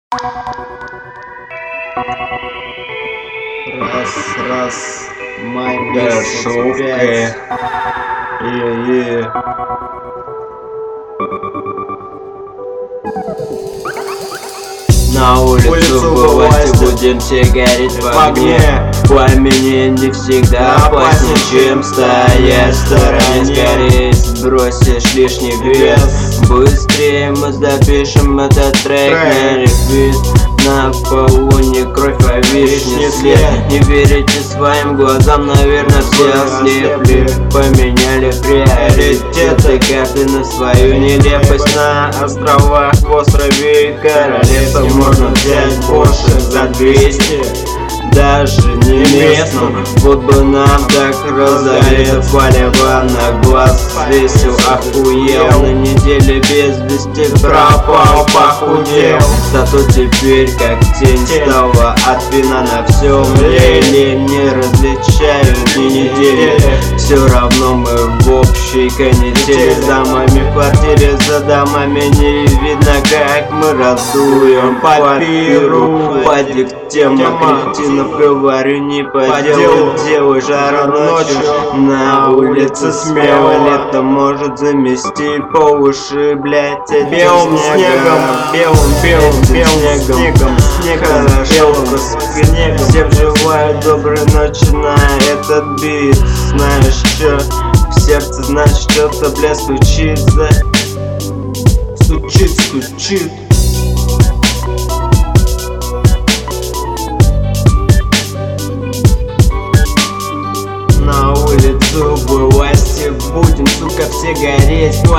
Раз, май Да, месяц шутка. опять. На улицу бывать будем все гореть в огне. Пламени не всегда опаснее, чем стоять в стороне. Скорее сбросишь лишний вес. Быстрее мы запишем этот трек на репит. На полуне кровь, а вишни след. Не верите своим глазам, наверное, все ослепли. Поменяли приоритеты, каждый на свою нелепость. На островах, в острове Королевства можно взять больше за 200. Даже не местным. Вот бы нам так разогреться. Палево на глаз свесил, охуел. На неделе без вести пропал, похудел. Зато теперь как тень стала от вина на всем деле. Не различают ни недели. Все равно мы в общей канители. За моими в квартире, за домами не видно, как мы раздуем папиру. По диктемам кретинов говорю не по делу. Делай жару ночью, на улице смело. Лето может замести по уши, блять, Белым снегом, белым снегом, хорошо, снегом. Всем желаю доброй ночи на этот бит. Знаешь чё, в сердце значит что-то, бля, стучит. Стучит. На улицу власти будем, сука, все гореть.